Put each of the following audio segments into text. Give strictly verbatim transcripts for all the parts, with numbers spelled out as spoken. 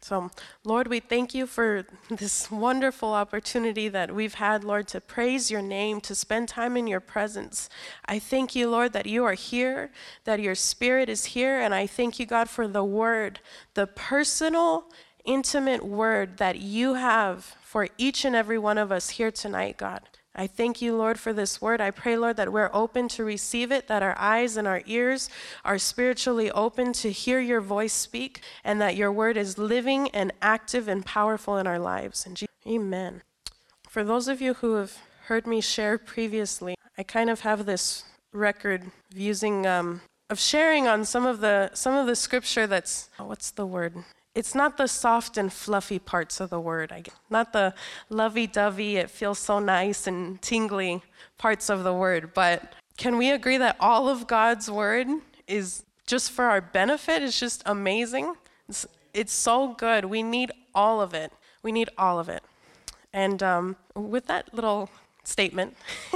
So, Lord, we thank you for this wonderful opportunity that we've had, Lord, to praise your name, to spend time in your presence. I thank you, Lord, that you are here, that your spirit is here, and I thank you, God, for the word, the personal, intimate word that you have for each and every one of us here tonight, God. I thank you, Lord, for this word. I pray, Lord, that we're open to receive it, that our eyes and our ears are spiritually open to hear your voice speak, and that your word is living and active and powerful in our lives. In Jesus' name, amen. For those of you who have heard me share previously, I kind of have this record of using, um, of sharing on some of the some of the scripture that's, oh, what's the word? It's not the soft and fluffy parts of the word, I guess. Not the lovey-dovey, it feels so nice and tingly parts of the word. But can we agree that all of God's word is just for our benefit? It's just amazing. It's, it's so good. We need all of it. We need all of it. And um, with that little statement,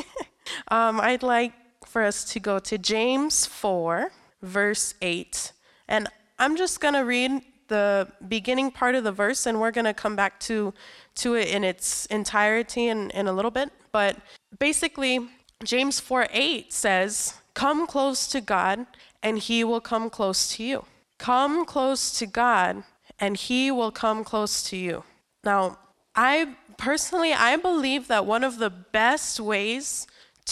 um, I'd like for us to go to James four, verse eight. And I'm just going to read the beginning part of the verse, and we're going to come back to to it in its entirety in, in a little bit. But basically, James four eight says, "Come close to God, and he will come close to you." Come close to God, and he will come close to you. Now, I personally, I believe that one of the best ways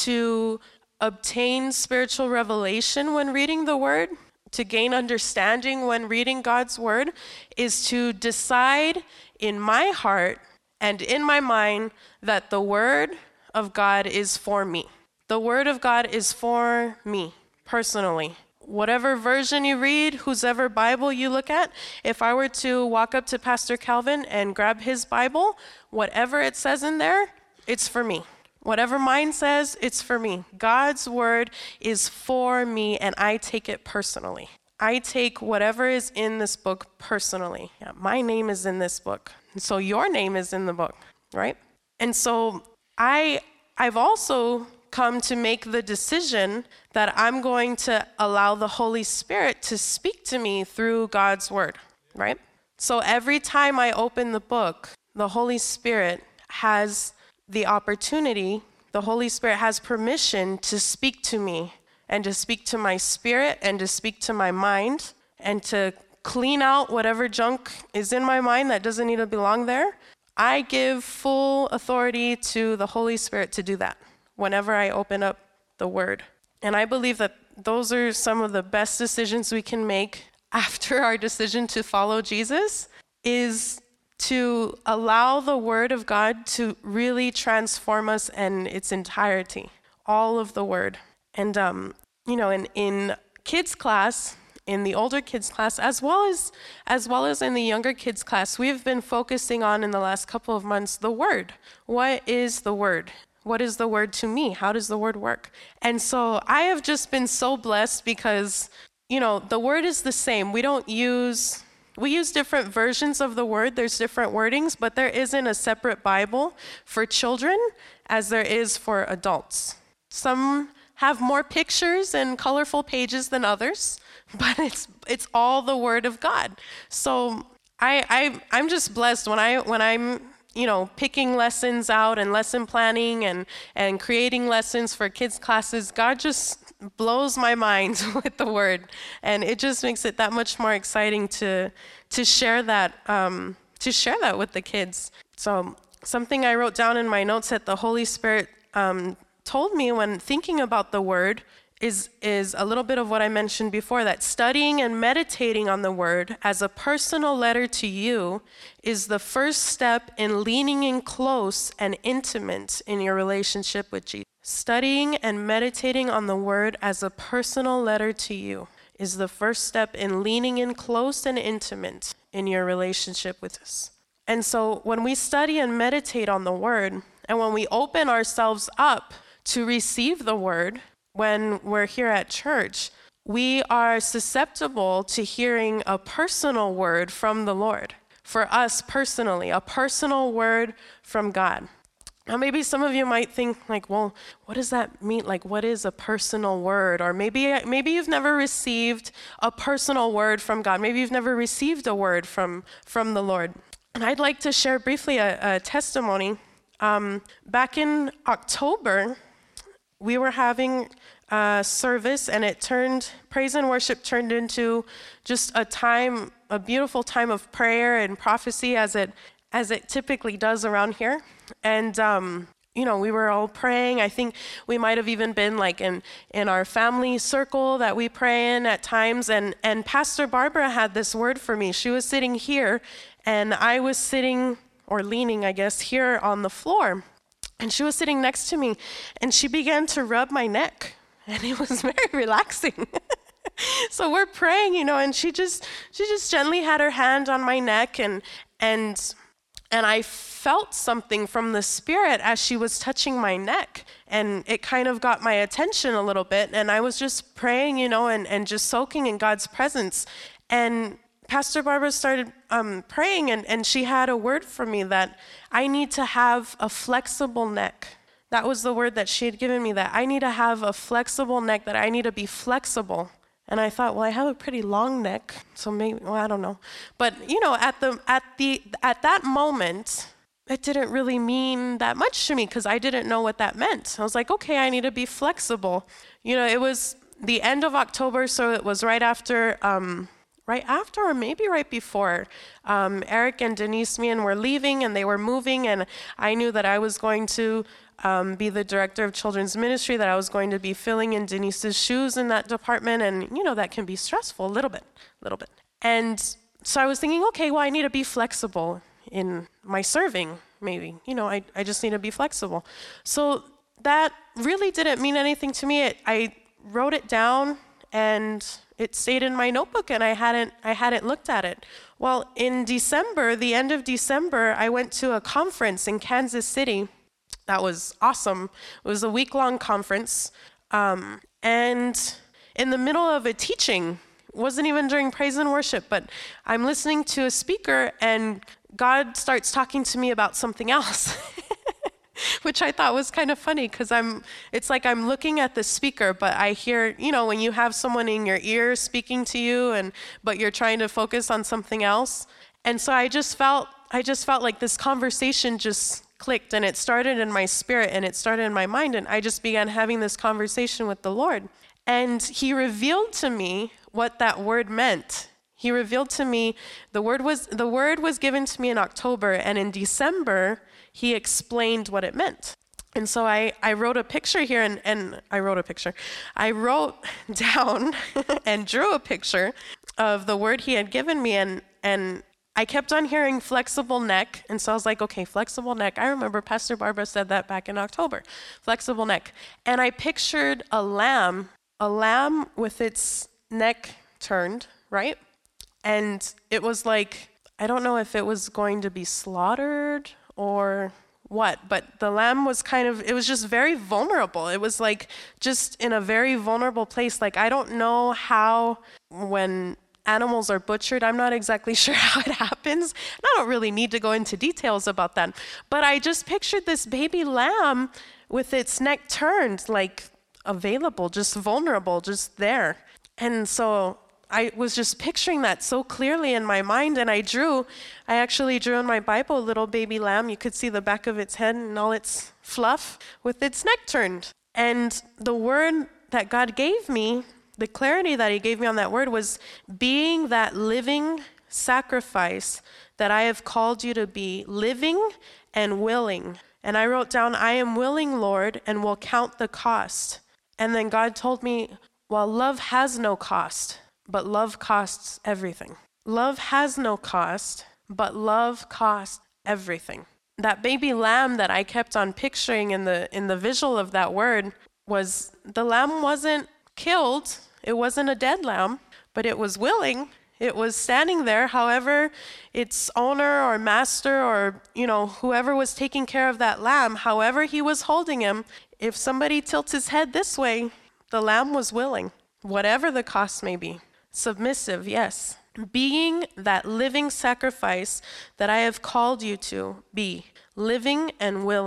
to obtain spiritual revelation when reading the word, to gain understanding when reading God's word, is to decide in my heart and in my mind that the word of God is for me. The word of God is for me personally. Whatever version you read, whosever Bible you look at, if I were to walk up to Pastor Calvin and grab his Bible, whatever it says in there, it's for me. Whatever mine says, it's for me. God's word is for me, and I take it personally. I take whatever is in this book personally. Yeah, my name is in this book, and so your name is in the book, right? And so I, I've also come to make the decision that I'm going to allow the Holy Spirit to speak to me through God's word, right? So every time I open the book, the Holy Spirit has the opportunity, the Holy Spirit has permission to speak to me and to speak to my spirit and to speak to my mind and to clean out whatever junk is in my mind that doesn't need to belong there. I give full authority to the Holy Spirit to do that whenever I open up the word. And I believe that those are some of the best decisions we can make after our decision to follow Jesus, is to allow the word of God to really transform us in its entirety, all of the word. And, um, you know, in, in kids class, in the older kids class, as well as as well as in the younger kids class, we've been focusing on in the last couple of months the word. What is the word? What is the word to me? How does the word work? And so I have just been so blessed because, you know, the word is the same. We don't use... We use different versions of the word. There's different wordings, but there isn't a separate Bible for children as there is for adults. Some have more pictures and colorful pages than others, but it's it's all the word of God. So I, I I'm just blessed when I when I'm you know picking lessons out and lesson planning and and creating lessons for kids classes. God just blows my mind with the word, and it just makes it that much more exciting to to share that um, to share that with the kids. So something I wrote down in my notes that the Holy Spirit um, told me when thinking about the word is is a little bit of what I mentioned before, that studying and meditating on the word as a personal letter to you is the first step in leaning in close and intimate in your relationship with Jesus. Studying and meditating on the word as a personal letter to you is the first step in leaning in close and intimate in your relationship with us. And so when we study and meditate on the word, and when we open ourselves up to receive the word, when we're here at church, we are susceptible to hearing a personal word from the Lord. For us personally, a personal word from God. Now, maybe some of you might think like, well, what does that mean? Like, what is a personal word? Or maybe maybe you've never received a personal word from God. Maybe you've never received a word from, from the Lord. And I'd like to share briefly a, a testimony. Um, back in October, we were having a service, and it turned, praise and worship turned into just a time, a beautiful time of prayer and prophecy as it as it typically does around here. And, um, you know, we were all praying. I think we might have even been like in, in our family circle that we pray in at times. And, and Pastor Barbara had this word for me. She was sitting here, and I was sitting, or leaning, I guess, here on the floor. And she was sitting next to me, and she began to rub my neck. And it was very relaxing. So we're praying, you know, and she just she just gently had her hand on my neck, and and And I felt something from the Spirit as she was touching my neck. And it kind of got my attention a little bit. And I was just praying, you know, and, and just soaking in God's presence. And Pastor Barbara started um, praying, and, and she had a word for me that I need to have a flexible neck. That was the word that she had given me, that I need to have a flexible neck, that I need to be flexible. And I thought, well, I have a pretty long neck, so maybe, well, I don't know. But, you know, at the at the at that moment, it didn't really mean that much to me because I didn't know what that meant. I was like, okay, I need to be flexible. You know, it was the end of October, so it was right after, um, right after or maybe right before, um, Eric and Denise Meehan were leaving, and they were moving, and I knew that I was going to Um, be the director of children's ministry, that I was going to be filling in Denise's shoes in that department. And, you know, that can be stressful a little bit, a little bit. And so I was thinking, okay, well, I need to be flexible in my serving, maybe. You know, I, I just need to be flexible. So that really didn't mean anything to me. It, I wrote it down, and it stayed in my notebook, and I hadn't, I hadn't looked at it. Well, in December, the end of December, I went to a conference in Kansas City. That was awesome. It was a week-long conference. Um, and in the middle of a teaching, it wasn't even during praise and worship, but I'm listening to a speaker, and God starts talking to me about something else, which I thought was kind of funny because I'm, it's like I'm looking at the speaker, but I hear, you know, when you have someone in your ear speaking to you, and but you're trying to focus on something else. And so I just felt, I just felt like this conversation just clicked, and it started in my spirit, and it started in my mind, and I just began having this conversation with the Lord. And he revealed to me what that word meant. He revealed to me the word was the word was given to me in October, and in December he explained what it meant. And so I, I wrote a picture here, and, and I wrote a picture. I wrote down and drew a picture of the word he had given me, and and I kept on hearing flexible neck, and so I was like, okay, flexible neck. I remember Pastor Barbara said that back in October, flexible neck. And I pictured a lamb, a lamb with its neck turned, right? And it was like, I don't know if it was going to be slaughtered or what, but the lamb was kind of, it was just very vulnerable. It was like just in a very vulnerable place. Like, I don't know how when animals are butchered, I'm not exactly sure how it happens. And I don't really need to go into details about that. But I just pictured this baby lamb with its neck turned, like available, just vulnerable, just there. And so I was just picturing that so clearly in my mind, and I drew, I actually drew in my Bible a little baby lamb. You could see the back of its head and all its fluff with its neck turned. And the word that God gave me, the clarity that he gave me on that word was being that living sacrifice that I have called you to be, living and willing. And I wrote down, I am willing, Lord, and will count the cost. And then God told me, well, love has no cost, but love costs everything. Love has no cost, but love costs everything. That baby lamb that I kept on picturing in the in the visual of that word was, the lamb wasn't killed. It wasn't a dead lamb, but it was willing. It was standing there. However, its owner or master or, you know, whoever was taking care of that lamb, however he was holding him, if somebody tilts his head this way, the lamb was willing, whatever the cost may be. Submissive, yes. Being that living sacrifice that I have called you to be, living and willing.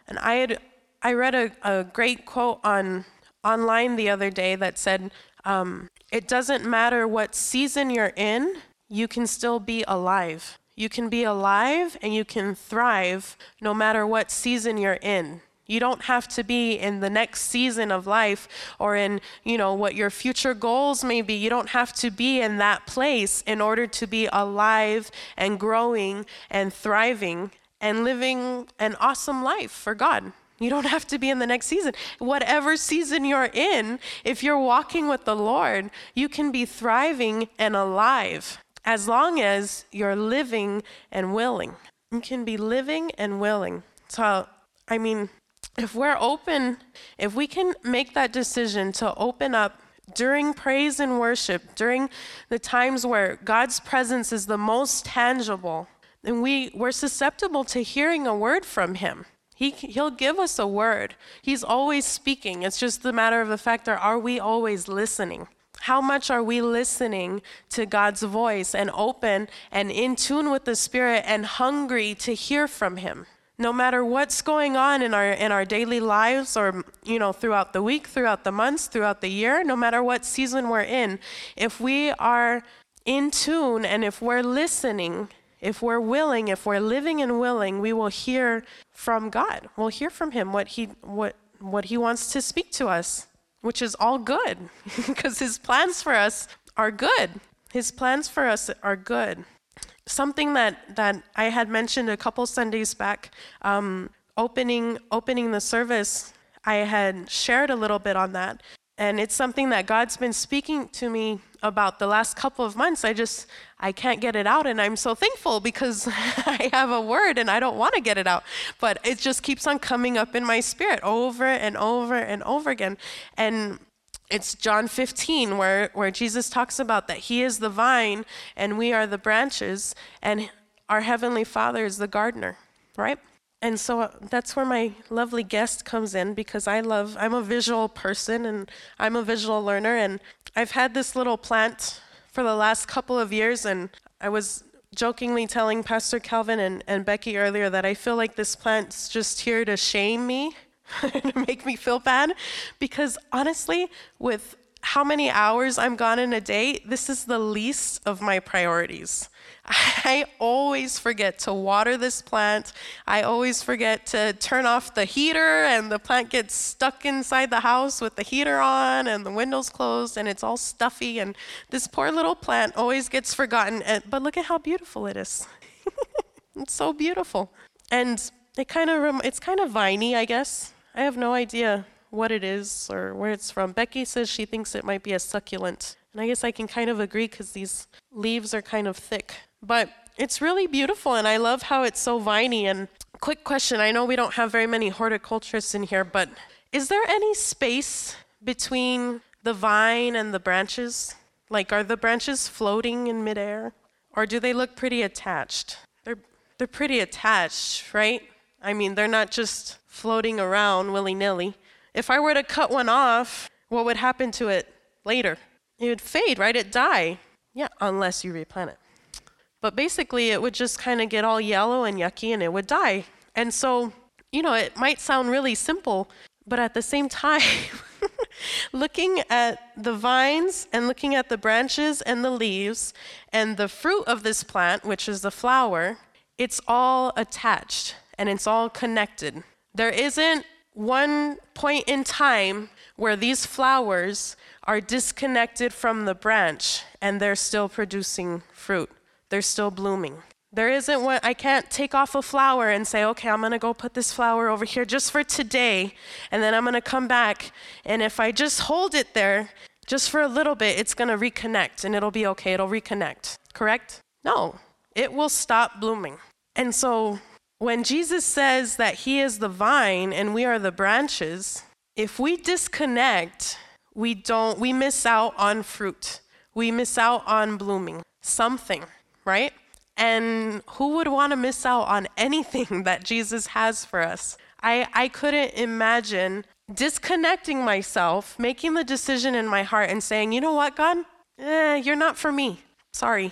And I had I read a, a great quote on online the other day that said, um, it doesn't matter what season you're in, you can still be alive. You can be alive and you can thrive no matter what season you're in. You don't have to be in the next season of life or in, you know, what your future goals may be. You don't have to be in that place in order to be alive and growing and thriving and living an awesome life for God. You don't have to be in the next season. Whatever season you're in, if you're walking with the Lord, you can be thriving and alive as long as you're living and willing. You can be living and willing. So, I mean, if we're open, if we can make that decision to open up during praise and worship, during the times where God's presence is the most tangible, then we, we're susceptible to hearing a word from him. He, he'll give us a word. He's always speaking. It's just the matter of the fact that are we always listening? How much are we listening to God's voice and open and in tune with the Spirit and hungry to hear from him? No matter what's going on in our in our daily lives or, you know, throughout the week, throughout the months, throughout the year, no matter what season we're in, if we are in tune and if we're listening, if we're willing, if we're living and willing, we will hear from God. We'll hear from him what he what what he wants to speak to us, which is all good because his plans for us are good. His plans for us are good. Something that, that I had mentioned a couple Sundays back, um, opening opening the service, I had shared a little bit on that. And it's something that God's been speaking to me about the last couple of months. I just, I can't get it out. And I'm so thankful because I have a word and I don't want to get it out. But it just keeps on coming up in my spirit over and over and over again. And it's John fifteen where, where Jesus talks about that he is the vine and we are the branches and our heavenly Father is the gardener, right? And so that's where my lovely guest comes in because I love, I'm a visual person and I'm a visual learner and I've had this little plant for the last couple of years and I was jokingly telling Pastor Calvin and, and Becky earlier that I feel like this plant's just here to shame me, to make me feel bad because honestly, with how many hours I'm gone in a day, this is the least of my priorities. I always forget to water this plant. I always forget to turn off the heater and the plant gets stuck inside the house with the heater on and the windows closed and it's all stuffy and this poor little plant always gets forgotten. And, but look at how beautiful it is. It's so beautiful. And it kind of rem- it's kind of viney, I guess. I have no idea what it is or where it's from. Becky says she thinks it might be a succulent. And I guess I can kind of agree because these leaves are kind of thick. But it's really beautiful and I love how it's so viney. And quick question, I know we don't have very many horticulturists in here, but is there any space between the vine and the branches? Like are the branches floating in midair? Or do they look pretty attached? They're they're pretty attached, right? I mean, they're not just floating around willy-nilly. If I were to cut one off, what would happen to it later? It would fade, right? It'd die. Yeah, unless you replant it. But basically, it would just kind of get all yellow and yucky and it would die. And so, you know, it might sound really simple, but at the same time, looking at the vines and looking at the branches and the leaves and the fruit of this plant, which is the flower, it's all attached and it's all connected. There isn't one point in time where these flowers are disconnected from the branch and they're still producing fruit. They're still blooming. There isn't one, I can't take off a flower and say, okay, I'm gonna go put this flower over here just for today, and then I'm gonna come back, and if I just hold it there, just for a little bit, it's gonna reconnect, and it'll be okay, it'll reconnect, correct? No, it will stop blooming. And so, when Jesus says that he is the vine and we are the branches, if we disconnect, we don't, we miss out on fruit. We miss out on blooming, something, right? And who would want to miss out on anything that Jesus has for us? I, I couldn't imagine disconnecting myself, making the decision in my heart and saying, you know what, God? Eh, you're not for me. Sorry.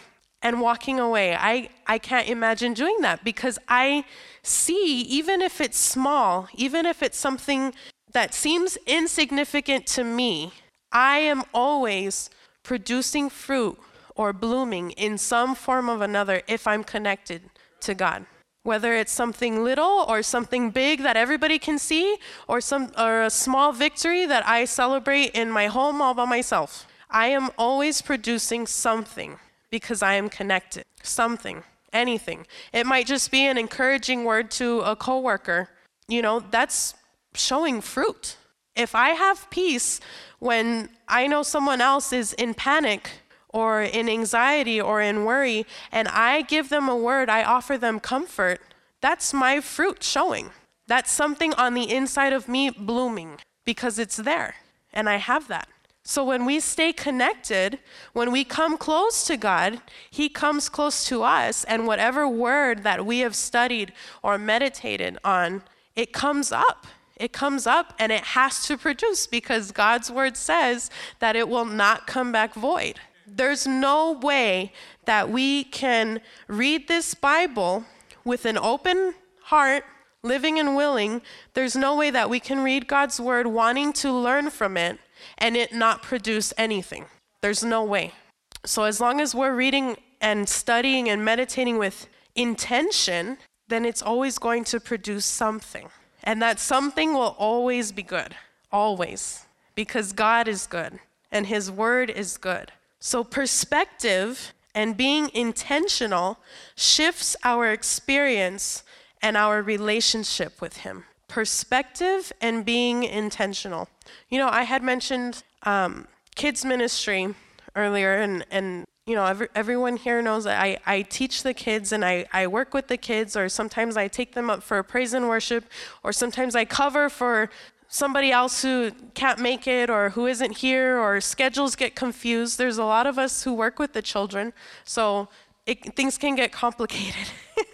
and walking away. I, I can't imagine doing that because I see, even if it's small, even if it's something that seems insignificant to me, I am always producing fruit or blooming in some form of another if I'm connected to God. Whether it's something little or something big that everybody can see, or some or a small victory that I celebrate in my home all by myself. I am always producing something because I am connected. Something, anything. It might just be an encouraging word to a coworker. You know, that's showing fruit. If I have peace when I know someone else is in panic or in anxiety or in worry, and I give them a word, I offer them comfort, that's my fruit showing. That's something on the inside of me blooming because it's there, and I have that. So when we stay connected, when we come close to God, He comes close to us, and whatever word that we have studied or meditated on, it comes up. It comes up and it has to produce because God's word says that it will not come back void. There's no way that we can read this Bible with an open heart, living and willing. There's no way that we can read God's word wanting to learn from it and it not produce anything. There's no way. So as long as we're reading and studying and meditating with intention, then it's always going to produce something. And that something will always be good, always, because God is good and His word is good. So perspective and being intentional shifts our experience and our relationship with Him. Perspective and being intentional. You know, I had mentioned um, kids ministry earlier, and, and you know, every, everyone here knows that I, I teach the kids and I, I work with the kids, or sometimes I take them up for praise and worship, or sometimes I cover for somebody else who can't make it or who isn't here, or schedules get confused. There's a lot of us who work with the children, so it, things can get complicated.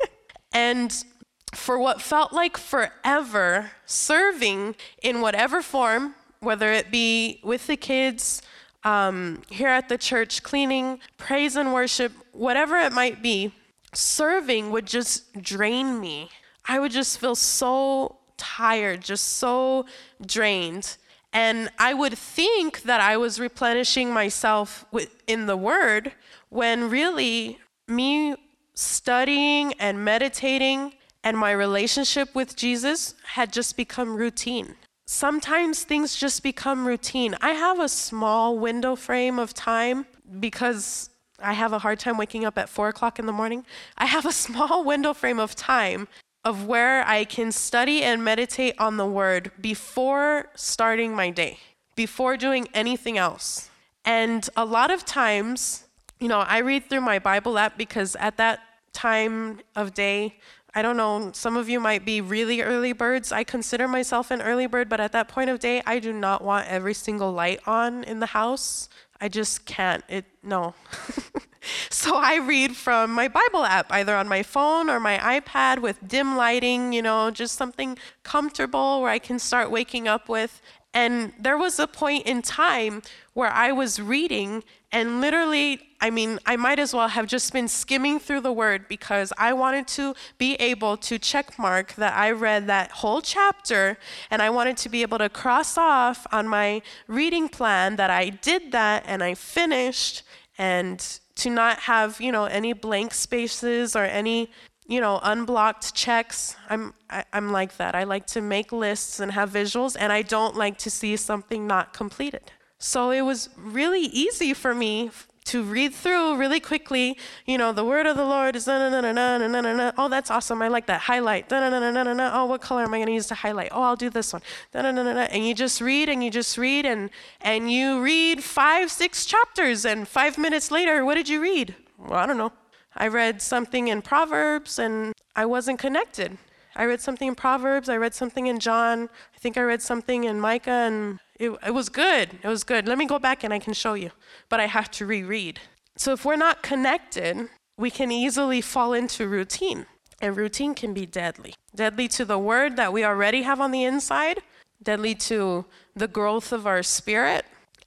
And for what felt like forever, serving in whatever form, whether it be with the kids, um, here at the church, cleaning, praise and worship, whatever it might be, serving would just drain me. I would just feel so tired, just so drained. And I would think that I was replenishing myself in the Word, when really me studying and meditating and my relationship with Jesus had just become routine. Sometimes things just become routine. I have a small window frame of time because I have a hard time waking up at four o'clock in the morning. I have a small window frame of time of where I can study and meditate on the Word before starting my day, before doing anything else. And a lot of times, you know, I read through my Bible app because at that time of day, I don't know, some of you might be really early birds. I consider myself an early bird, but at that point of day, I do not want every single light on in the house. I just can't. It no. So I read from my Bible app, either on my phone or my iPad with dim lighting, you know, just something comfortable where I can start waking up with. And there was a point in time where I was reading and literally, I mean, I might as well have just been skimming through the Word because I wanted to be able to check mark that I read that whole chapter, and I wanted to be able to cross off on my reading plan that I did that and I finished, and to not have, you know, any blank spaces or any, you know, unblocked checks. I'm I, I'm like that. I like to make lists and have visuals, and I don't like to see something not completed. So it was really easy for me to read through really quickly, you know, the word of the Lord is na-na-na-na-na-na-na-na. Oh, that's awesome. I like that. Highlight. Na-na-na-na-na-na. Oh, what color am I going to use to highlight? Oh, I'll do this one. Na-na-na-na-na. And you just read and you just read and and you read five, six chapters, and five minutes later, what did you read? Well, I don't know. I read something in Proverbs and I wasn't connected. I read something in Proverbs. I read something in John. I think I read something in Micah, and It, it was good. It was good. Let me go back and I can show you. But I have to reread. So if we're not connected, we can easily fall into routine. And routine can be deadly. Deadly to the Word that we already have on the inside. Deadly to the growth of our spirit.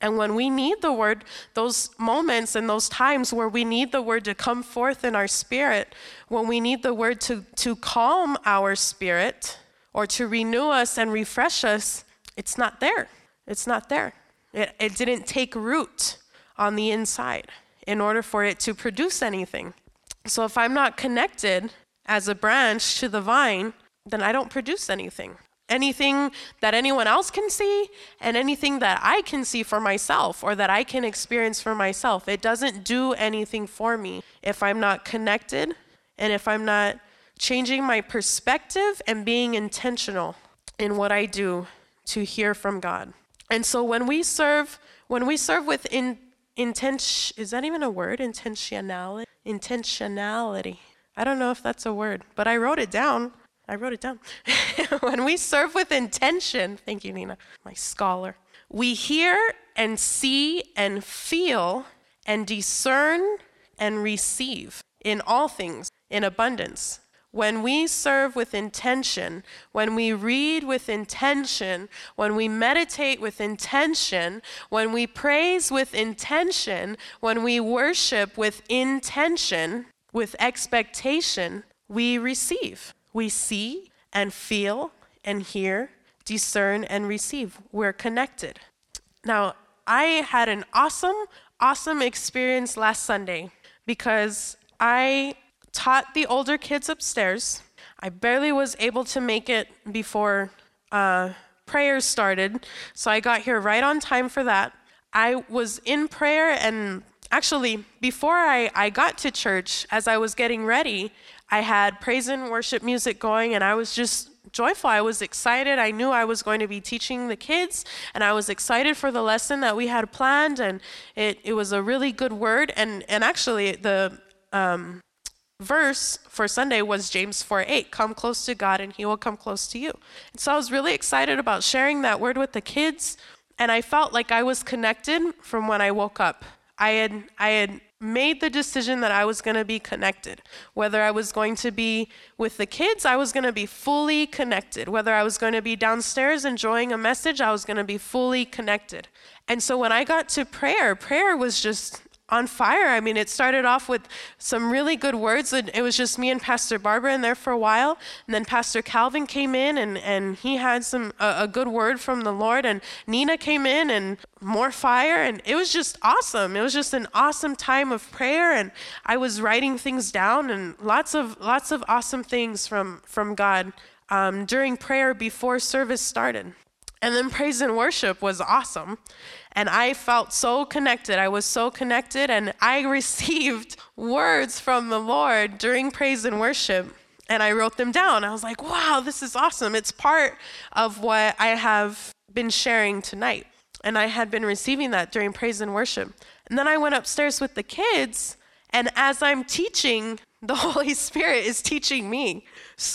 And when we need the word, those moments and those times where we need the word to come forth in our spirit, when we need the word to, to calm our spirit or to renew us and refresh us, it's not there. It's not there. It, it didn't take root on the inside in order for it to produce anything. So if I'm not connected as a branch to the vine, then I don't produce anything. Anything that anyone else can see and anything that I can see for myself or that I can experience for myself, it doesn't do anything for me if I'm not connected and if I'm not changing my perspective and being intentional in what I do to hear from God. And so when we serve, when we serve with in, intention, is that even a word? Intentionality? Intentionality. I don't know if that's a word, but I wrote it down. I wrote it down. When we serve with intention, thank you, Nina, my scholar, we hear and see and feel and discern and receive in all things in abundance. When we serve with intention, when we read with intention, when we meditate with intention, when we praise with intention, when we worship with intention, with expectation, we receive. We see and feel and hear, discern and receive. We're connected. Now, I had an awesome, awesome experience last Sunday because I taught the older kids upstairs. I barely was able to make it before uh, prayers started, so I got here right on time for that. I was in prayer, and actually, before I, I got to church, as I was getting ready, I had praise and worship music going, and I was just joyful. I was excited. I knew I was going to be teaching the kids, and I was excited for the lesson that we had planned, and it, it was a really good word. And, and actually, the um, verse for Sunday was James four eight, come close to God, and he will come close to you. And so I was really excited about sharing that word with the kids, and I felt like I was connected from when I woke up. I had I had made the decision that I was going to be connected. Whether I was going to be with the kids, I was going to be fully connected. Whether I was going to be downstairs enjoying a message, I was going to be fully connected. And so when I got to prayer, prayer was just on fire. I mean, it started off with some really good words. It was just me and Pastor Barbara in there for a while. And then Pastor Calvin came in and, and he had some a, a good word from the Lord. And Nina came in and more fire. And it was just awesome. It was just an awesome time of prayer. And I was writing things down and lots of lots of awesome things from, from God um, during prayer before service started. And then praise and worship was awesome. And I felt so connected. I was so connected, and I received words from the Lord during praise and worship, and I wrote them down. I was like, wow, this is awesome. It's part of what I have been sharing tonight. And I had been receiving that during praise and worship. And then I went upstairs with the kids, and as I'm teaching, the Holy Spirit is teaching me.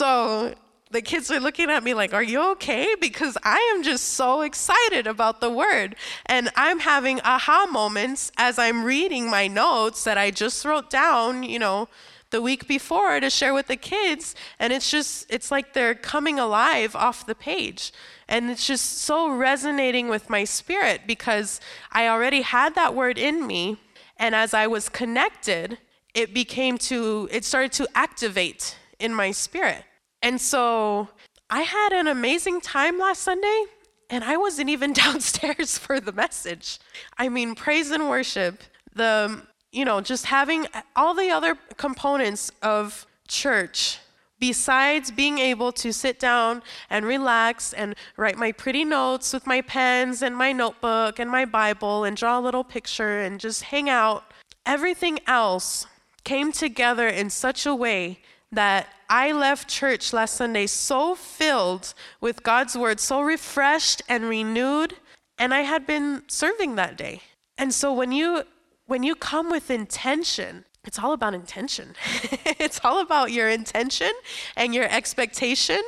So the kids are looking at me like, are you okay? Because I am just so excited about the word. And I'm having aha moments as I'm reading my notes that I just wrote down, you know, the week before to share with the kids. And it's just, it's like they're coming alive off the page. And it's just so resonating with my spirit because I already had that word in me. And as I was connected, it became to, it started to activate in my spirit. And so I had an amazing time last Sunday, and I wasn't even downstairs for the message. I mean, praise and worship, the, you know, just having all the other components of church, besides being able to sit down and relax and write my pretty notes with my pens and my notebook and my Bible and draw a little picture and just hang out, everything else came together in such a way that I left church last Sunday so filled with God's word, so refreshed and renewed, and I had been serving that day. And so when you when you come with intention, it's all about intention. It's all about your intention and your expectation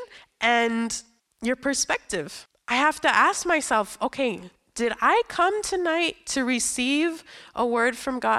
and your perspective. I have to ask myself, okay, did I come tonight to receive a word from God?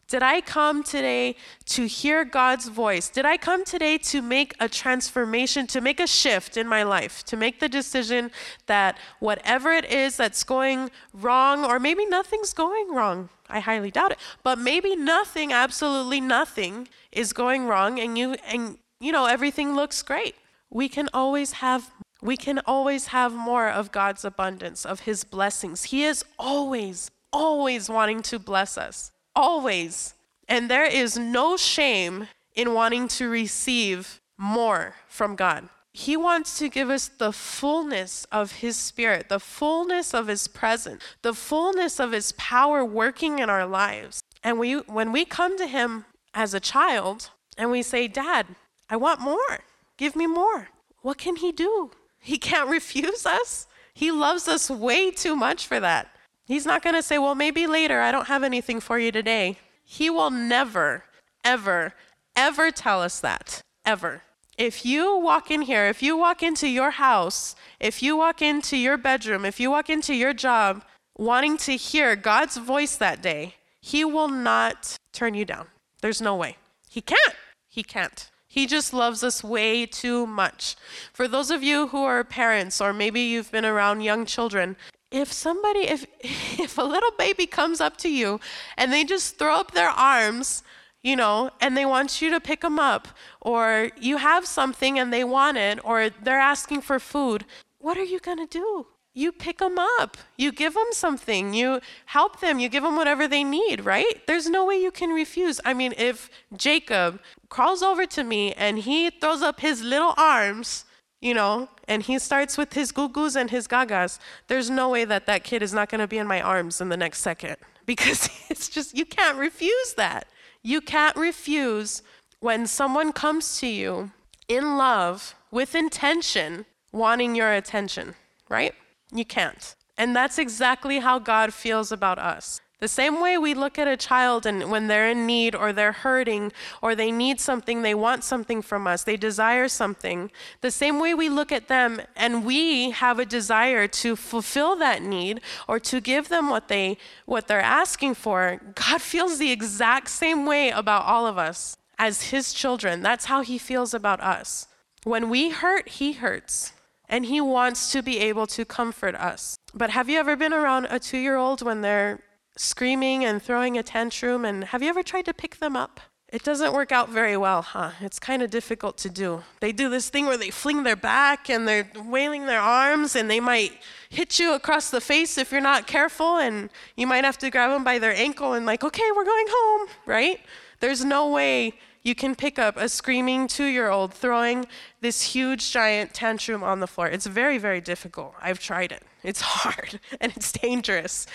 Did I come today to hear God's voice? Did I come today to make a transformation, to make a shift in my life, to make the decision that whatever it is that's going wrong, or maybe nothing's going wrong, I highly doubt it, but maybe nothing, absolutely nothing is going wrong, and you and you know everything looks great. We can always have we can always have more of God's abundance, of his blessings. He is always, always wanting to bless us. Always. And there is no shame in wanting to receive more from God. He wants to give us the fullness of his spirit, the fullness of his presence, the fullness of his power working in our lives. And we, when we come to him as a child and we say, Dad, I want more. Give me more. What can he do? He can't refuse us. He loves us way too much for that. He's not going to say, well, maybe later, I don't have anything for you today. He will never, ever, ever tell us that, ever. If you walk in here, if you walk into your house, if you walk into your bedroom, if you walk into your job wanting to hear God's voice that day, he will not turn you down. There's no way. He can't. He can't. He just loves us way too much. For those of you who are parents, or maybe you've been around young children, If somebody, if if a little baby comes up to you and they just throw up their arms, you know, and they want you to pick them up, or you have something and they want it, or they're asking for food, what are you going to do? You pick them up. You give them something. You help them. You give them whatever they need, right? There's no way you can refuse. I mean, if Jacob crawls over to me and he throws up his little arms, you know, and he starts with his goo-goos and his gagas, there's no way that that kid is not going to be in my arms in the next second, because it's just, you can't refuse that. You can't refuse when someone comes to you in love, with intention, wanting your attention, right? You can't. And that's exactly how God feels about us. The same way we look at a child and when they're in need, or they're hurting, or they need something, they want something from us, they desire something. The same way we look at them and we have a desire to fulfill that need or to give them what they what they're asking for, God feels the exact same way about all of us as his children. That's how he feels about us. When we hurt, he hurts. And he wants to be able to comfort us. But have you ever been around a two-year-old when they're screaming and throwing a tantrum, and have you ever tried to pick them up? It doesn't work out very well, huh? It's kind of difficult to do. They do this thing where they fling their back and they're wailing their arms, and they might hit you across the face if you're not careful, and you might have to grab them by their ankle and like, okay, we're going home, right? There's no way you can pick up a screaming two-year-old throwing this huge giant tantrum on the floor. It's very, very difficult. I've tried it. It's hard and it's dangerous.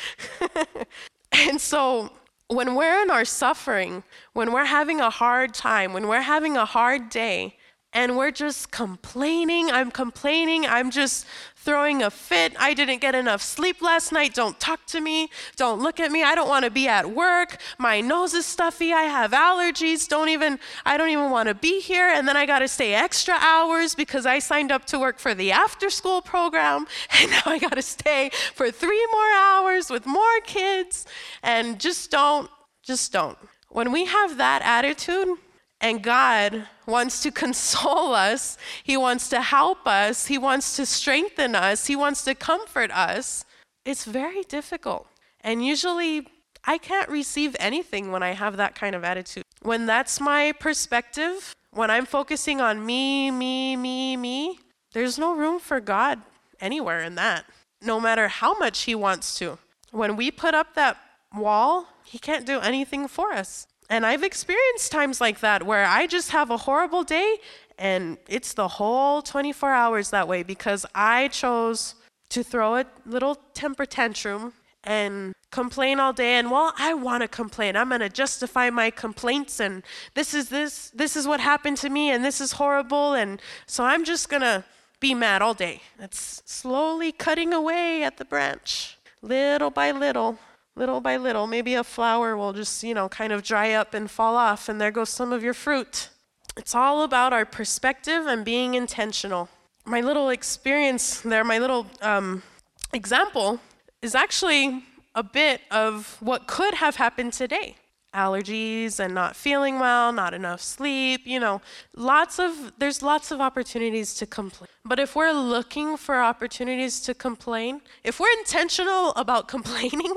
And so when we're in our suffering, when we're having a hard time, when we're having a hard day, and we're just complaining, I'm complaining, I'm just throwing a fit, I didn't get enough sleep last night, don't talk to me, don't look at me, I don't want to be at work, my nose is stuffy, I have allergies, don't even, I don't even want to be here, and then I got to stay extra hours because I signed up to work for the after school program, and now I got to stay for three more hours with more kids, and just don't, just don't. When we have that attitude, and God wants to console us, he wants to help us, he wants to strengthen us, he wants to comfort us, it's very difficult. And usually, I can't receive anything when I have that kind of attitude. When that's my perspective, when I'm focusing on me, me, me, me, there's no room for God anywhere in that, no matter how much he wants to. When we put up that wall, he can't do anything for us. And I've experienced times like that where I just have a horrible day and it's the whole twenty-four hours that way because I chose to throw a little temper tantrum and complain all day. And well, I want to complain. I'm going to justify my complaints, and this is this, this is what happened to me, and this is horrible. And so I'm just going to be mad all day. It's slowly cutting away at the branch, little by little. Little by little, maybe a flower will just, you know, kind of dry up and fall off, and there goes some of your fruit. It's all about our perspective and being intentional. My little experience there, my little um, example is actually a bit of what could have happened today. allergies and not feeling well, not enough sleep, you know, lots of, there's lots of opportunities to complain. But if we're looking for opportunities to complain, if we're intentional about complaining,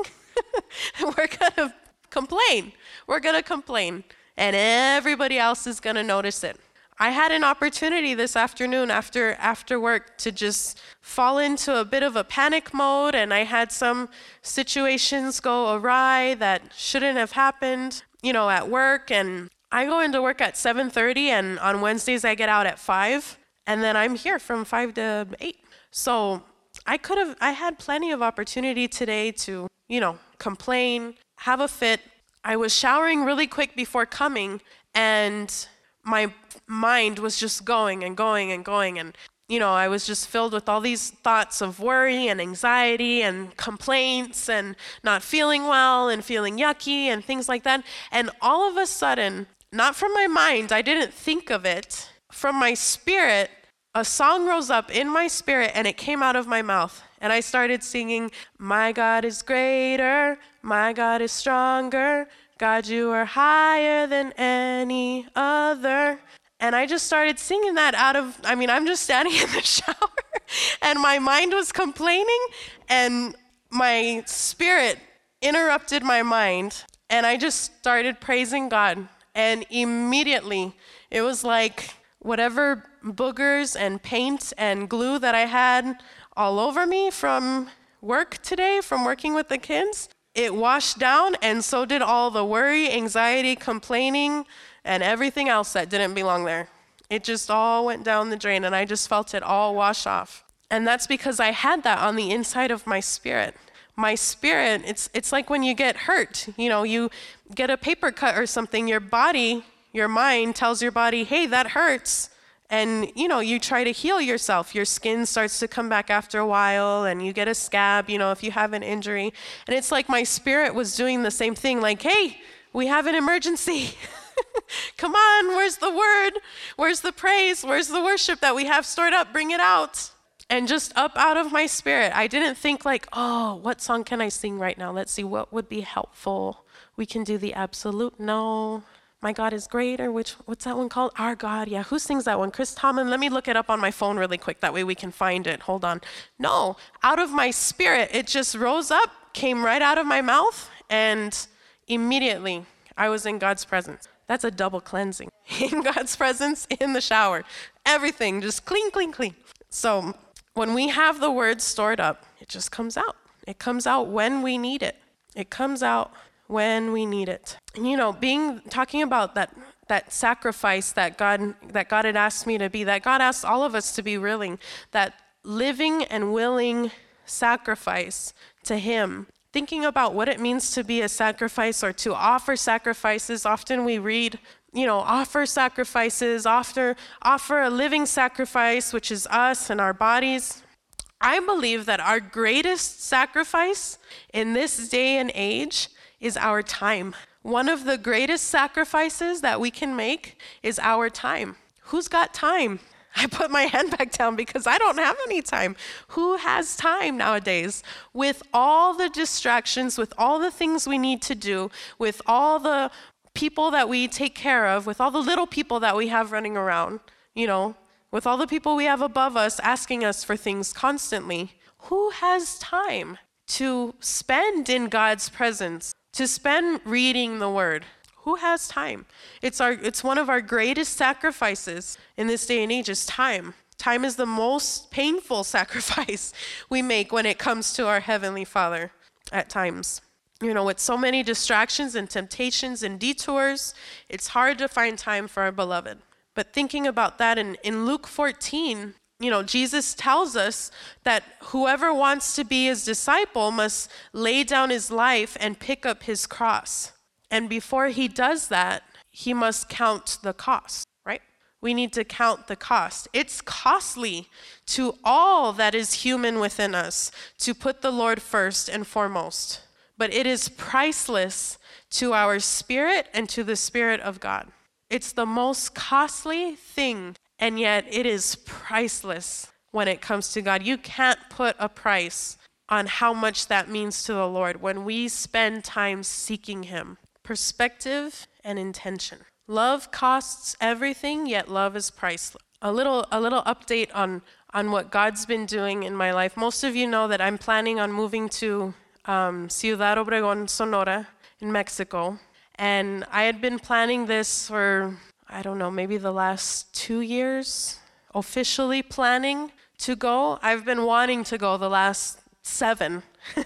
we're gonna complain. We're gonna complain. And everybody else is gonna notice it. I had an opportunity this afternoon after after work to just fall into a bit of a panic mode, and I had some situations go awry that shouldn't have happened, you know, at work. And I go into work at seven thirty, and on Wednesdays I get out at five, and then I'm here from five to eight. So I could have, I had plenty of opportunity today to, you know, complain, have a fit. I was showering really quick before coming, and my mind was just going and going and going. And, you know, I was just filled with all these thoughts of worry and anxiety and complaints and not feeling well and feeling yucky and things like that. And all of a sudden, not from my mind, I didn't think of it, from my spirit, a song rose up in my spirit and it came out of my mouth. And I started singing, "My God is greater, my God is stronger, God, you are higher than any other." And I just started singing that out of, I mean, I'm just standing in the shower and my mind was complaining and my spirit interrupted my mind. And I just started praising God. And immediately it was like whatever boogers and paint and glue that I had all over me from work today, from working with the kids, it washed down, and so did all the worry, anxiety, complaining, and everything else that didn't belong there. It just all went down the drain, and I just felt it all wash off. And that's because I had that on the inside of my spirit. My spirit, it's it's like when you get hurt, you know, you get a paper cut or something, your body, your mind tells your body, hey, that hurts. And, you know, you try to heal yourself. Your skin starts to come back after a while, and you get a scab, you know, if you have an injury. And it's like my spirit was doing the same thing, like, hey, we have an emergency. Come on, where's the word? Where's the praise? Where's the worship that we have stored up? Bring it out. And just up out of my spirit, I didn't think like, oh, what song can I sing right now? Let's see, what would be helpful? We can do the absolute. No. My God is greater. Which, what's that one called? Our God. Yeah, who sings that one? Chris Tomlin. Let me look it up on my phone really quick. That way we can find it. Hold on. No, out of my spirit, it just rose up, came right out of my mouth, and immediately I was in God's presence. That's a double cleansing. In God's presence, in the shower. Everything just clean, clean, clean. So when we have the word stored up, it just comes out. It comes out when we need it. It comes out when we need it. And, you know, being talking about that that sacrifice that God that God had asked me to be, that God asked all of us to be willing, that living and willing sacrifice to Him. Thinking about what it means to be a sacrifice or to offer sacrifices. Often we read, you know, offer sacrifices, offer offer a living sacrifice, which is us and our bodies. I believe that our greatest sacrifice in this day and age is our time. One of the greatest sacrifices that we can make is our time. Who's got time? I put my hand back down because I don't have any time. Who has time nowadays? With all the distractions, with all the things we need to do, with all the people that we take care of, with all the little people that we have running around, you know, with all the people we have above us asking us for things constantly. Who has time to spend in God's presence? To spend reading the word? Who has time? It's our it's one of our greatest sacrifices in this day and age is time. Time is the most painful sacrifice we make when it comes to our Heavenly Father at times. You know, with so many distractions and temptations and detours, it's hard to find time for our beloved. But thinking about that in, in Luke fourteen, you know, Jesus tells us that whoever wants to be his disciple must lay down his life and pick up his cross. And before he does that, he must count the cost, right? We need to count the cost. It's costly to all that is human within us to put the Lord first and foremost. But it is priceless to our spirit and to the Spirit of God. It's the most costly thing. And yet it is priceless when it comes to God. You can't put a price on how much that means to the Lord when we spend time seeking Him. perspective and intention. Love costs everything, yet love is priceless. A little a little update on, on what God's been doing in my life. Most of you know that I'm planning on moving to um, Ciudad Obregón, Sonora, in Mexico. And I had been planning this for, I don't know, maybe the last two years, officially planning to go. I've been wanting to go the last seven,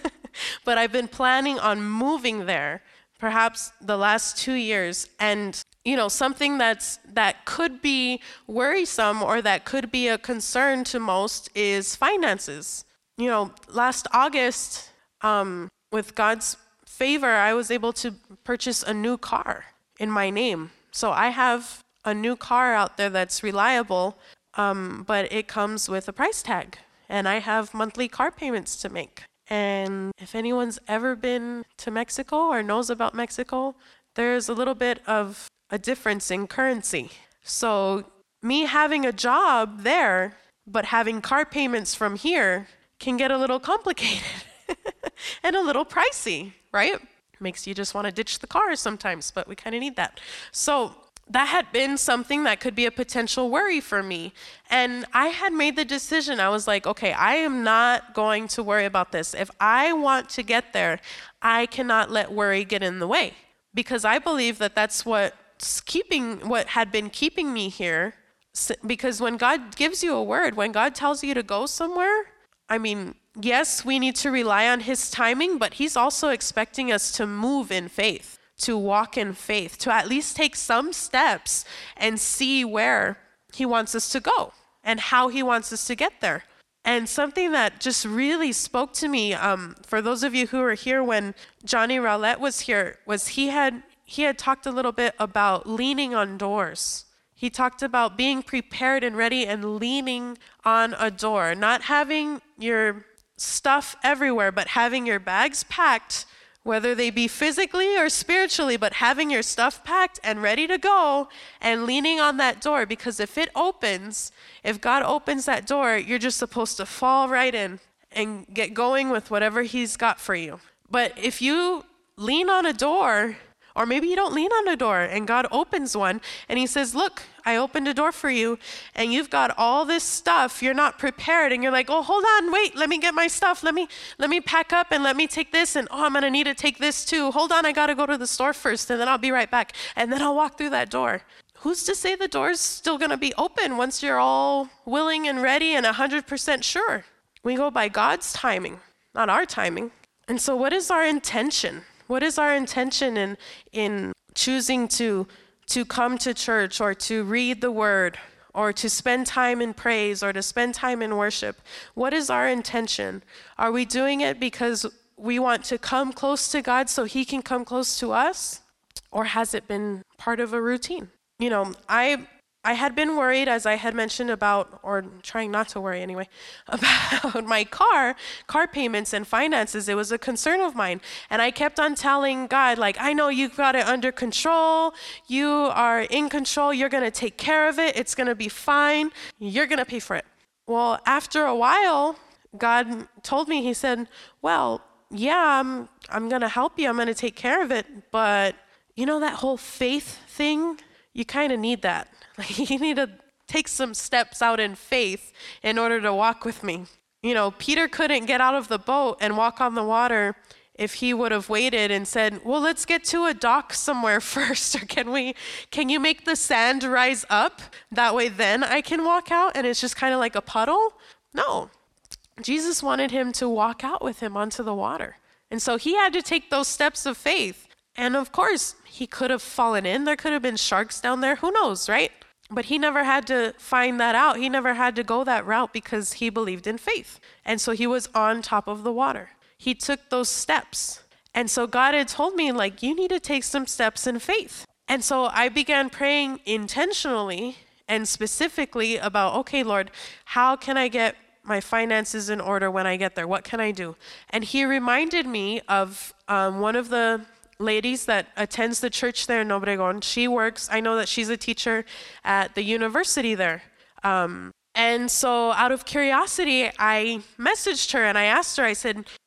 but I've been planning on moving there perhaps the last two years. And you know, something that's that could be worrisome or that could be a concern to most is finances. You know, last August, um, with God's favor, I was able to purchase a new car in my name. So I have a new car out there that's reliable, um, but it comes with a price tag, and I have monthly car payments to make. And if anyone's ever been to Mexico or knows about Mexico, there's a little bit of a difference in currency. So me having a job there, but having car payments from here can get a little complicated and a little pricey, right? Makes you just want to ditch the car sometimes, but we kind of need that. So that had been something that could be a potential worry for me. And I had made the decision. I was like, okay, I am not going to worry about this. If I want to get there, I cannot let worry get in the way, because I believe that that's what keeping what had been keeping me here. Because when God gives you a word, when God tells you to go somewhere, I mean, yes, we need to rely on his timing, but he's also expecting us to move in faith, to walk in faith, to at least take some steps and see where he wants us to go and how he wants us to get there. And something that just really spoke to me, um, for those of you who were here when Johnny Rowlett was here, was he had He had talked a little bit about leaning on doors. He talked about being prepared and ready and leaning on a door, not having your stuff everywhere, but having your bags packed, whether they be physically or spiritually, but having your stuff packed and ready to go and leaning on that door. Because if it opens, if God opens that door, you're just supposed to fall right in and get going with whatever he's got for you. But if you lean on a door, or maybe you don't lean on a door and God opens one and he says, look, I opened a door for you and you've got all this stuff. You're not prepared and you're like, oh, hold on, wait, let me get my stuff. Let me let me pack up and let me take this. And oh, I'm going to need to take this too. Hold on, I got to go to the store first and then I'll be right back. And then I'll walk through that door. Who's to say the door's still going to be open once you're all willing and ready and one hundred percent sure? We go by God's timing, not our timing. And so what is our intention? What is our intention in in choosing to to come to church or to read the word or to spend time in praise or to spend time in worship? What is our intention? Are we doing it because we want to come close to God so he can come close to us? Or has it been part of a routine? You know, I I had been worried, as I had mentioned about, or trying not to worry anyway, about my car, car payments and finances. It was a concern of mine. And I kept on telling God, like, I know you've got it under control. You are in control. You're going to take care of it. It's going to be fine. You're going to pay for it. Well, after a while, God told me, he said, well, yeah, I'm, I'm going to help you. I'm going to take care of it. But you know that whole faith thing? You kind of need that. Like, you need to take some steps out in faith in order to walk with me. You know, Peter couldn't get out of the boat and walk on the water if he would have waited and said, well, let's get to a dock somewhere first. Or can we, can you make the sand rise up? That way then I can walk out and it's just kind of like a puddle? No. Jesus wanted him to walk out with him onto the water. And so he had to take those steps of faith. And of course, he could have fallen in. There could have been sharks down there. Who knows, right? But he never had to find that out. He never had to go that route because he believed in faith. And so he was on top of the water. He took those steps. And so God had told me, like, you need to take some steps in faith. And so I began praying intentionally and specifically about, okay, Lord, how can I get my finances in order when I get there? What can I do? And he reminded me of um, one of the ladies that attends the church there in Obregón. She works, I know that she's a teacher at the university there. Um, and so out of curiosity, I messaged her and I asked her, I said,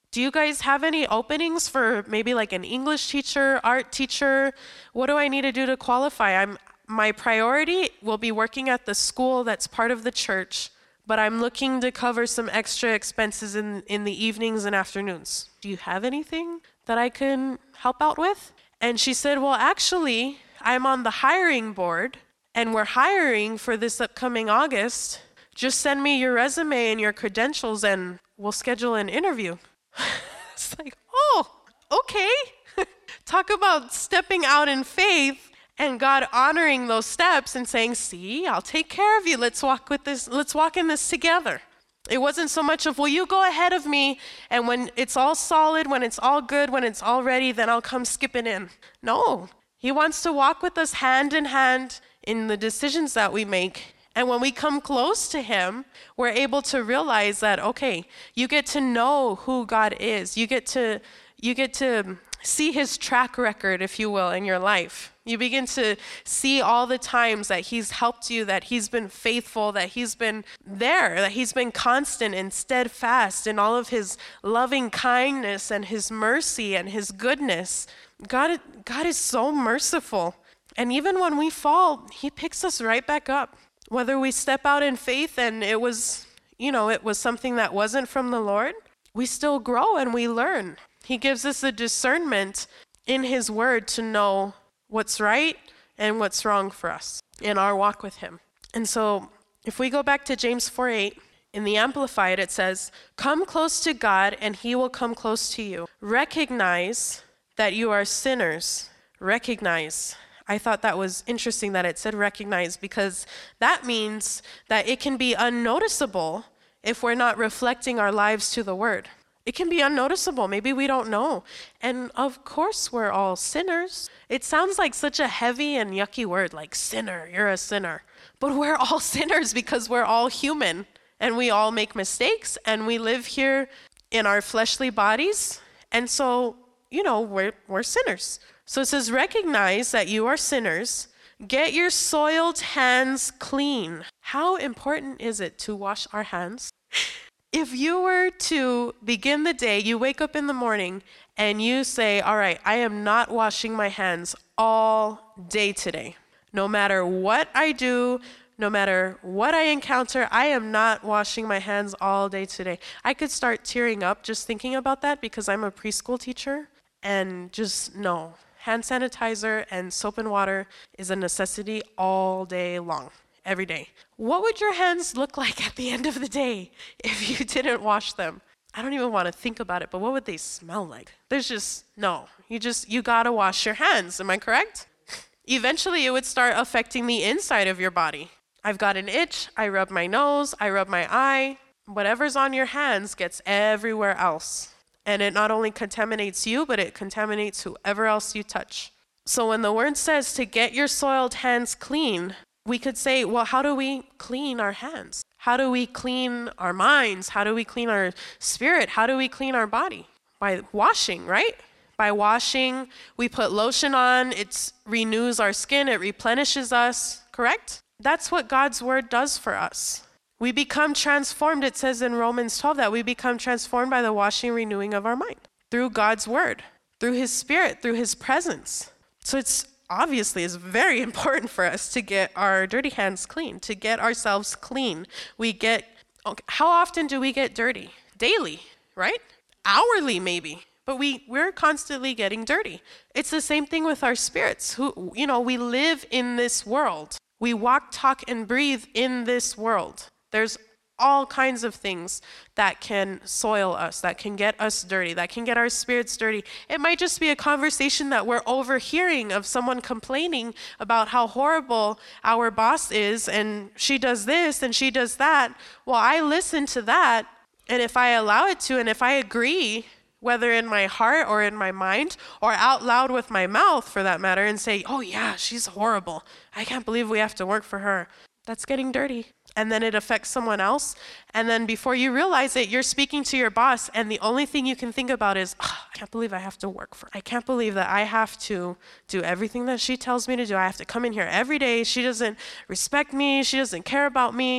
Do you guys have any openings for maybe like an English teacher, art teacher? What do I need to do to qualify? I'm my priority will be working at the school that's part of the church, but I'm looking to cover some extra expenses in, in the evenings and afternoons. Do you have anything that I can help out with? And she said, well, actually, I'm on the hiring board and we're hiring for this upcoming August. Just send me your resume and your credentials and we'll schedule an interview. It's like, oh, okay. Talk about stepping out in faith and God honoring those steps and saying, see, I'll take care of you. Let's walk with this. Let's walk in this together. It wasn't so much of, well, you go ahead of me, and when it's all solid, when it's all good, when it's all ready, then I'll come skipping in. No, he wants to walk with us hand in hand in the decisions that we make. And when we come close to him, we're able to realize that, okay, you get to know who God is. You get to, you get to see his track record, if you will, in your life. You begin to see all the times that he's helped you, that he's been faithful, that he's been there, that he's been constant and steadfast in all of his loving kindness and his mercy and his goodness. God, God is so merciful. And even when we fall, he picks us right back up. Whether we step out in faith and it was, you know, it was something that wasn't from the Lord, we still grow and we learn. He gives us a discernment in his word to know what's right and what's wrong for us in our walk with him. And so if we go back to James four eight, in the Amplified, it says, come close to God and he will come close to you. Recognize that you are sinners. Recognize. I thought that was interesting that it said recognize, because that means that it can be unnoticeable if we're not reflecting our lives to the word. It can be unnoticeable. Maybe we don't know. And of course, we're all sinners. It sounds like such a heavy and yucky word, like sinner, you're a sinner. But we're all sinners because we're all human and we all make mistakes and we live here in our fleshly bodies. And so, you know, we're, we're sinners. So it says, recognize that you are sinners. Get your soiled hands clean. How important is it to wash our hands? If you were to begin the day, you wake up in the morning and you say, all right, I am not washing my hands all day today. No matter what I do, no matter what I encounter, I am not washing my hands all day today. I could start tearing up just thinking about that because I'm a preschool teacher, and just no. Hand sanitizer and soap and water is a necessity all day long, every day. What would your hands look like at the end of the day if you didn't wash them? I don't even want to think about it, but what would they smell like? There's just, no, you just, you gotta wash your hands, am I correct? Eventually it would start affecting the inside of your body. I've got an itch, I rub my nose, I rub my eye. Whatever's on your hands gets everywhere else. And it not only contaminates you, but it contaminates whoever else you touch. So when the word says to get your soiled hands clean, we could say, well, how do we clean our hands? How do we clean our minds? How do we clean our spirit? How do we clean our body? By washing, right? By washing, we put lotion on, it renews our skin, it replenishes us, correct? That's what God's word does for us. We become transformed. It says in Romans twelve that we become transformed by the washing and renewing of our mind through God's word, through his spirit, through his presence. So it's obviously is very important for us to get our dirty hands clean, to get ourselves clean. We get, how often do we get dirty? Daily, right? Hourly maybe, but we, we're constantly getting dirty. It's the same thing with our spirits. Who, you know, we live in this world. We walk, talk, and breathe in this world. There's all kinds of things that can soil us, that can get us dirty, that can get our spirits dirty. It might just be a conversation that we're overhearing of someone complaining about how horrible our boss is, and she does this and she does that. Well, I listen to that, and if I allow it to, and if I agree, whether in my heart or in my mind or out loud with my mouth for that matter, and say, oh yeah, she's horrible. I can't believe we have to work for her. That's getting dirty. And then it affects someone else. And then before you realize it, you're speaking to your boss, and the only thing you can think about is, oh, I can't believe I have to work for her. I can't believe that I have to do everything that she tells me to do. I have to come in here every day. She doesn't respect me. She doesn't care about me.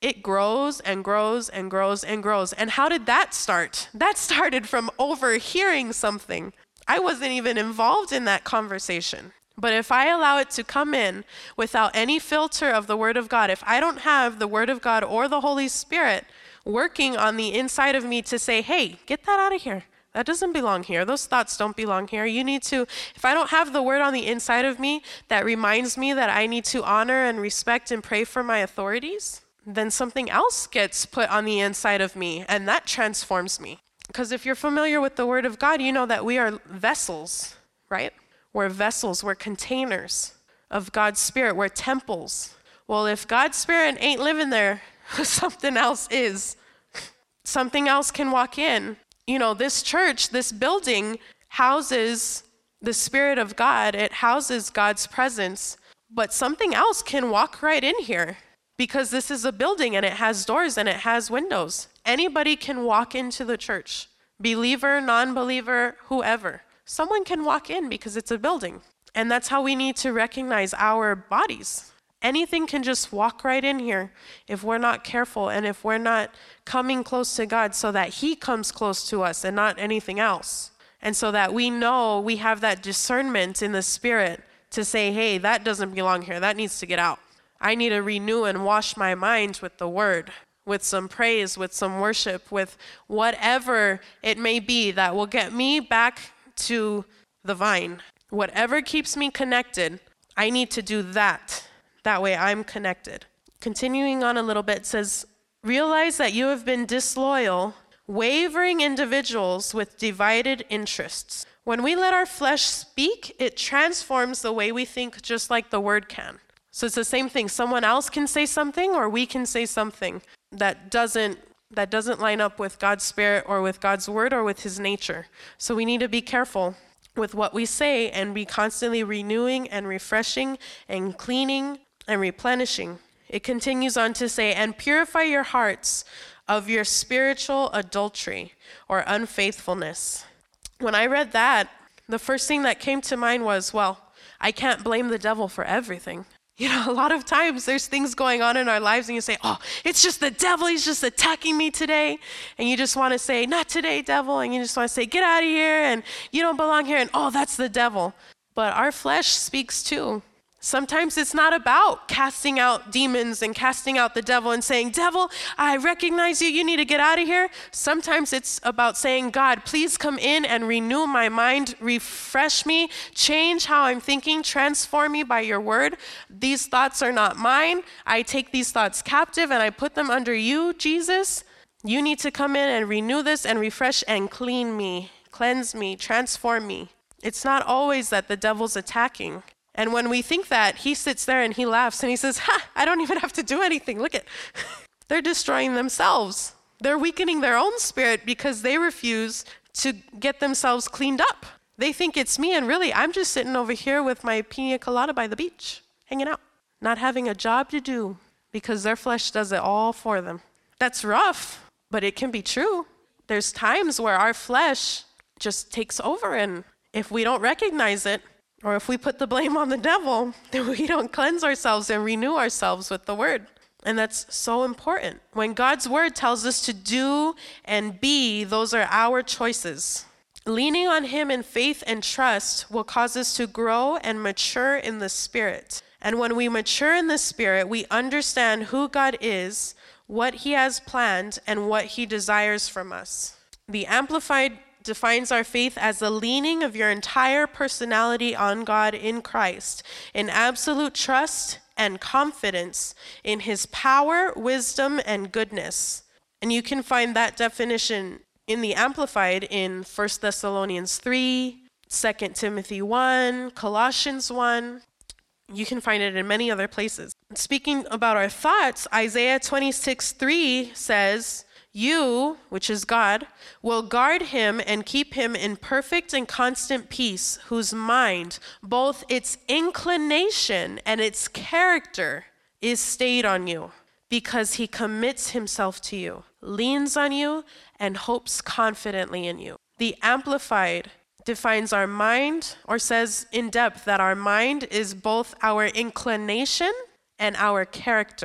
it grows and grows and grows and grows. And how did that start? That started from overhearing something. I wasn't even involved in that conversation. But if I allow it to come in without any filter of the Word of God, if I don't have the Word of God or the Holy Spirit working on the inside of me to say, hey, get that out of here. That doesn't belong here. Those thoughts don't belong here. You need to, if I don't have the Word on the inside of me that reminds me that I need to honor and respect and pray for my authorities, then something else gets put on the inside of me, and that transforms me. Because if you're familiar with the Word of God, you know that we are vessels, right? We're vessels, we're containers of God's Spirit, we're temples. Well, if God's Spirit ain't living there, something else is. Something else can walk in. You know, this church, this building houses the Spirit of God. It houses God's presence. But something else can walk right in here because this is a building and it has doors and it has windows. Anybody can walk into the church, believer, non-believer, whoever. Someone can walk in because it's a building. And that's how we need to recognize our bodies. Anything can just walk right in here if we're not careful and if we're not coming close to God so that He comes close to us and not anything else. And so that we know we have that discernment in the Spirit to say, hey, that doesn't belong here. That needs to get out. I need to renew and wash my mind with the Word, with some praise, with some worship, with whatever it may be that will get me back to the vine. Whatever keeps me connected, I need to do that. That way I'm connected. Continuing on a little bit, it says, realize that you have been disloyal, wavering individuals with divided interests. When we let our flesh speak, it transforms the way we think, just like the Word can. So it's the same thing. Someone else can say something, or we can say something that doesn't that doesn't line up with God's Spirit or with God's Word or with His nature. So we need to be careful with what we say and be constantly renewing and refreshing and cleaning and replenishing. It continues on to say, and purify your hearts of your spiritual adultery or unfaithfulness. When I read that, the first thing that came to mind was, well, I can't blame the devil for everything. You know, a lot of times there's things going on in our lives and you say, oh, it's just the devil. He's just attacking me today. And you just want to say, not today, devil. And you just want to say, get out of here. And you don't belong here. And oh, that's the devil. But our flesh speaks too. Sometimes it's not about casting out demons and casting out the devil and saying, devil, I recognize you, you need to get out of here. Sometimes it's about saying, God, please come in and renew my mind, refresh me, change how I'm thinking, transform me by your word. These thoughts are not mine. I take these thoughts captive and I put them under you, Jesus. You need to come in and renew this and refresh and clean me, cleanse me, transform me. It's not always that the devil's attacking. And when we think that, he sits there and he laughs and he says, ha, I don't even have to do anything. Look at, they're destroying themselves. They're weakening their own spirit because they refuse to get themselves cleaned up. They think it's me, and really, I'm just sitting over here with my pina colada by the beach, hanging out, not having a job to do because their flesh does it all for them. That's rough, but it can be true. There's times where our flesh just takes over, and if we don't recognize it, or if we put the blame on the devil, then we don't cleanse ourselves and renew ourselves with the word. And that's so important. When God's word tells us to do and be, those are our choices. Leaning on him in faith and trust will cause us to grow and mature in the Spirit. And when we mature in the Spirit, we understand who God is, what he has planned, and what he desires from us. The Amplified defines our faith as the leaning of your entire personality on God in Christ, in absolute trust and confidence in his power, wisdom, and goodness. And you can find that definition in the Amplified in First Thessalonians three, Second Timothy one, Colossians one. You can find it in many other places. Speaking about our thoughts, Isaiah twenty-six three says, you, which is God, will guard him and keep him in perfect and constant peace, whose mind, both its inclination and its character, is stayed on you, because he commits himself to you, leans on you, and hopes confidently in you. The Amplified defines our mind, or says in depth that our mind is both our inclination and our character.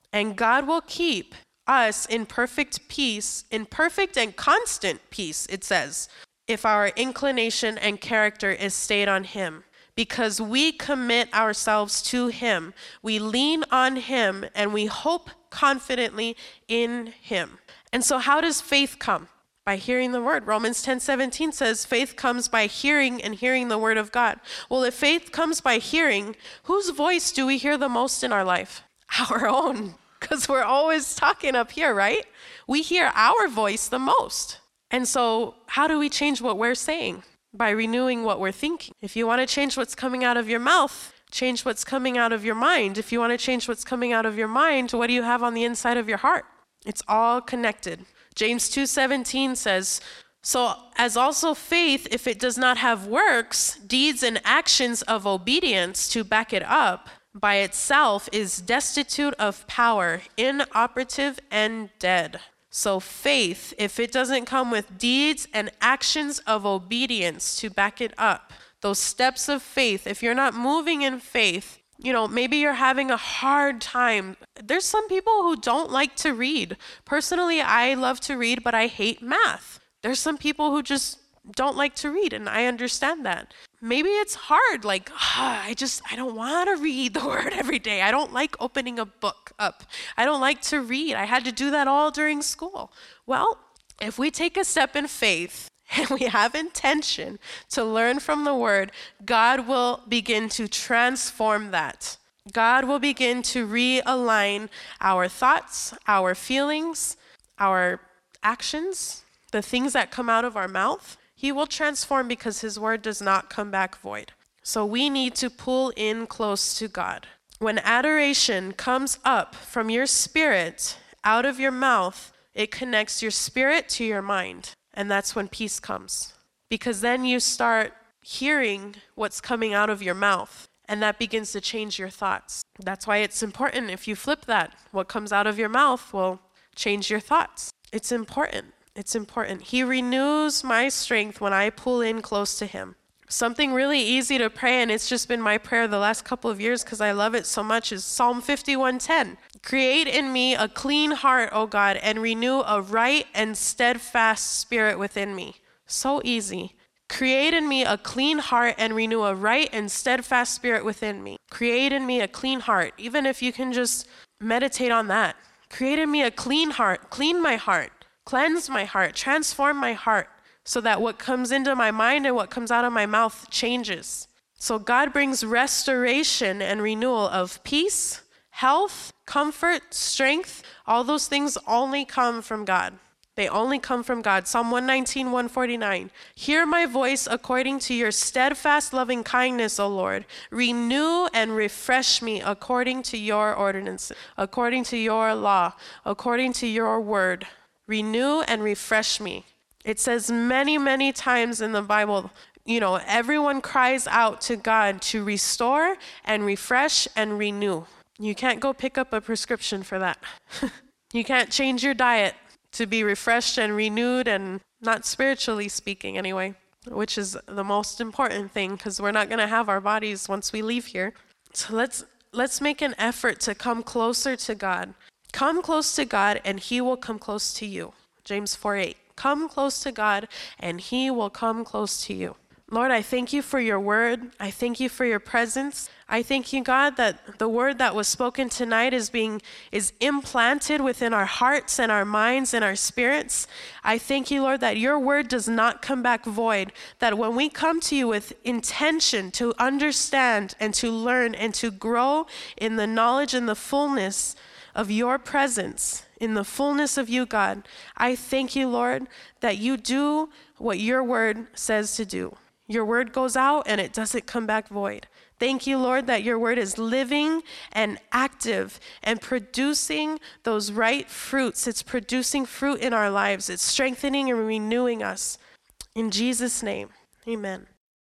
And God will keep us in perfect peace, in perfect and constant peace, it says, if our inclination and character is stayed on him. Because we commit ourselves to him, we lean on him, and we hope confidently in him. And so how does faith come? By hearing the word. Romans ten seventeen says faith comes by hearing, and hearing the word of God. Well, if faith comes by hearing, whose voice do we hear the most in our life? Our own, because we're always talking up here, right? We hear our voice the most. And so how do we change what we're saying? By renewing what we're thinking. If you want to change what's coming out of your mouth, change what's coming out of your mind. If you want to change what's coming out of your mind, what do you have on the inside of your heart? It's all connected. James two seventeen says, so as also faith, if it does not have works, deeds and actions of obedience to back it up, by itself is destitute of power, inoperative and dead. So faith, if it doesn't come with deeds and actions of obedience to back it up, those steps of faith, if you're not moving in faith, you know, maybe you're having a hard time. There's some people who don't like to read. Personally, I love to read, but I hate math. There's some people who just don't like to read, and I understand that. Maybe it's hard, like, ah, I just, I don't want to read the word every day. I don't like opening a book up. I don't like to read. I had to do that all during school. Well, if we take a step in faith, and we have intention to learn from the word, God will begin to transform that. God will begin to realign our thoughts, our feelings, our actions, the things that come out of our mouth. He will transform because his word does not come back void. So we need to pull in close to God. When adoration comes up from your spirit out of your mouth, it connects your spirit to your mind. And that's when peace comes. Because then you start hearing what's coming out of your mouth, and that begins to change your thoughts. That's why it's important if you flip that. What comes out of your mouth will change your thoughts. It's important. It's important. He renews my strength when I pull in close to him. Something really easy to pray, and it's just been my prayer the last couple of years because I love it so much, is Psalm fifty-one ten. Create in me a clean heart, O God, and renew a right and steadfast spirit within me. So easy. Create in me a clean heart and renew a right and steadfast spirit within me. Create in me a clean heart. Even if you can just meditate on that. Create in me a clean heart. Clean my heart. Cleanse my heart. Transform my heart. So that what comes into my mind and what comes out of my mouth changes. So God brings restoration and renewal of peace, health, comfort, strength. All those things only come from God. They only come from God. Psalm one nineteen, one forty-nine. Hear my voice according to your steadfast loving kindness, O Lord. Renew and refresh me according to your ordinance, according to your law, according to your word. Renew and refresh me. It says many, many times in the Bible, you know, everyone cries out to God to restore and refresh and renew. You can't go pick up a prescription for that. You can't change your diet to be refreshed and renewed, and not spiritually speaking anyway, which is the most important thing because we're not going to have our bodies once we leave here. So let's let's make an effort to come closer to God. Come close to God and he will come close to you. James four eight. Come close to God, and he will come close to you. Lord, I thank you for your word. I thank you for your presence. I thank you, God, that the word that was spoken tonight is being is implanted within our hearts and our minds and our spirits. I thank you, Lord, that your word does not come back void, that when we come to you with intention to understand and to learn and to grow in the knowledge and the fullness of your presence, in the fullness of you, God, I thank you, Lord, that you do what your word says to do. Your word goes out and it doesn't come back void. Thank you, Lord, that your word is living and active and producing those right fruits. It's producing fruit in our lives. It's strengthening and renewing us. In Jesus' name, amen.